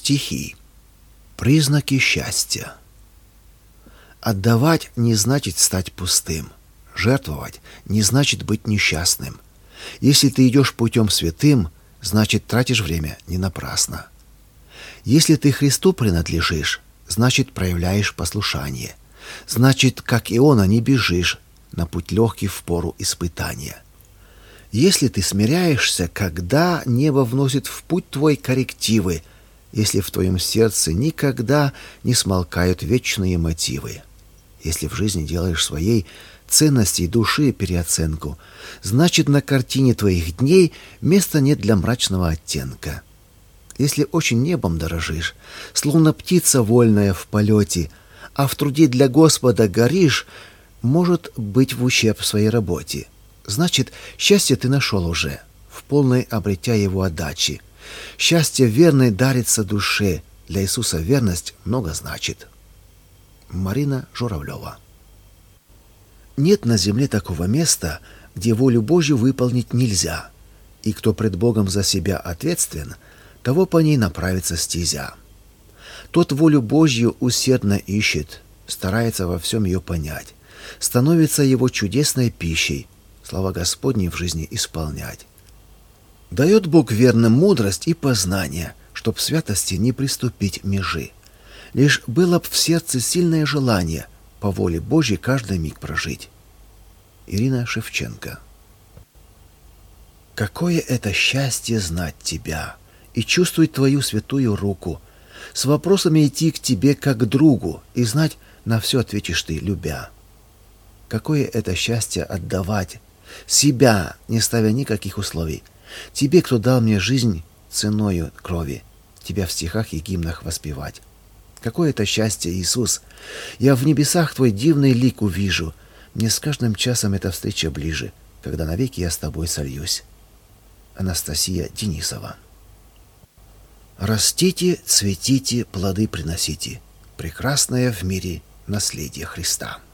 Стихи. Признаки счастья. Отдавать не значит стать пустым. Жертвовать не значит быть несчастным. Если ты идешь путем святым, значит тратишь время не напрасно. Если ты Христу принадлежишь, значит проявляешь послушание. Значит, как Иона, не бежишь на путь легкий в пору испытания. Если ты смиряешься, когда небо вносит в путь твой коррективы, если в твоем сердце никогда не смолкают вечные мотивы, если в жизни делаешь своей ценности души переоценку, значит, на картине твоих дней места нет для мрачного оттенка. Если очень небом дорожишь, словно птица вольная в полете, а в труде для Господа горишь, может быть в ущерб своей работе. Значит, счастье ты нашел уже, в полной обретя его отдачи. Счастье верное дарится душе, для Иисуса верность много значит. Марина Журавлева. Нет на земле такого места, где волю Божью выполнить нельзя, и кто пред Богом за себя ответственен, того по ней направится стезя. Тот волю Божью усердно ищет, старается во всем ее понять, становится его чудесной пищей, слова Господни в жизни исполнять. Дает Бог верным мудрость и познание, чтоб святости не приступить межи. Лишь было б в сердце сильное желание по воле Божьей каждый миг прожить. Ирина Шевченко. Какое это счастье знать тебя и чувствовать твою святую руку, с вопросами идти к тебе как к другу и знать, на все ответишь ты, любя. Какое это счастье отдавать себя, не ставя никаких условий. Тебе, кто дал мне жизнь ценою крови, тебя в стихах и гимнах воспевать. Какое это счастье, Иисус! Я в небесах твой дивный лик увижу. Мне с каждым часом эта встреча ближе, когда навеки я с тобой сольюсь. Анастасия Денисова. Растите, цветите, плоды приносите. Прекрасное в мире наследие Христа.